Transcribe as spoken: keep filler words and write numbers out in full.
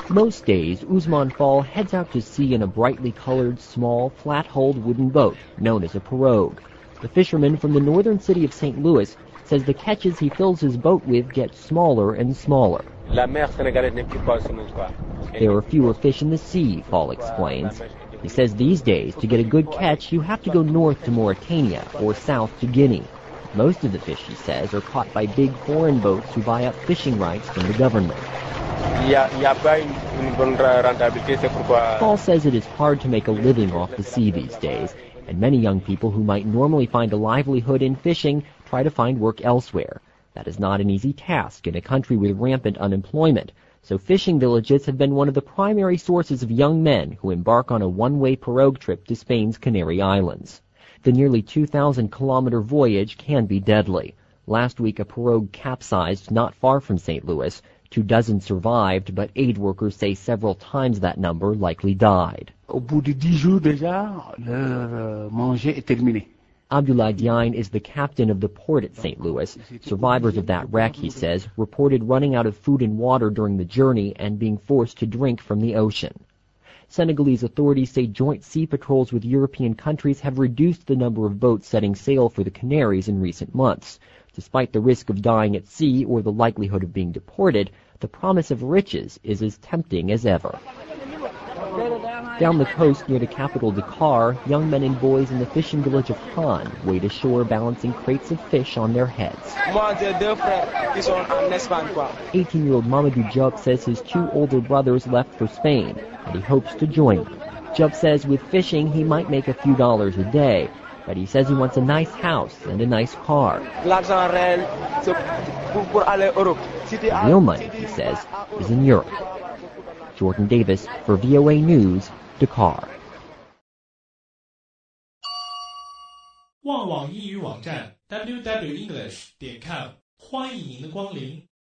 Most days, Usman Fall heads out to sea in a brightly colored, small, flat-hulled wooden boat known as a pirogue. The fisherman from the northern city of Saint Louis says the catches he fills his boat with get smaller and smaller. There are fewer fish in the sea, Fall explains. He says these days, to get a good catch, you have to go north to Mauritania or south to Guinea. Most of the fish, he says, are caught by big foreign boats who buy up fishing rights from the government. Paul says it is hard to make a living off the sea these days, and many young people who might normally find a livelihood in fishing try to find work elsewhere. That is not an easy task in a country with rampant unemployment, so fishing villages have been one of the primary sources of young men who embark on a one-way pirogue trip to Spain's Canary Islands. The nearly two thousand kilometer voyage can be deadly. Last week, a pirogue capsized not far from Saint Louis. Two dozen survived, but aid workers say several times that number likely died. Abdoulaye Diagne is the captain of the port at Saint Louis. Survivors of that wreck, he says, reported running out of food and water during the journey and being forced to drink from the ocean. Senegalese authorities say joint sea patrols with European countries have reduced the number of boats setting sail for the Canaries in recent months. Despite the risk of dying at sea or the likelihood of being deported, the promise of riches is as tempting as ever. Down the coast near the capital Dakar, young men and boys in the fishing village of Han wade ashore balancing crates of fish on their heads. eighteen-year-old Mamadou Diop says his two older brothers left for Spain, and he hopes to join them. Diop says with fishing he might make a few dollars a day, but he says he wants a nice house and a nice car. The real money, he says, is in Europe. Jordan Davis for V O A News, Dakar. 旺网英语网站 double u double u double u 点 com 欢迎您的光临。